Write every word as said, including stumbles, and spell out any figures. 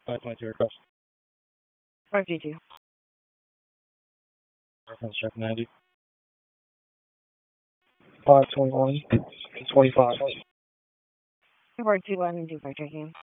five twenty-two request. five two two. Reference check ninety. five twenty-one to twenty-five. four two one, two five checking.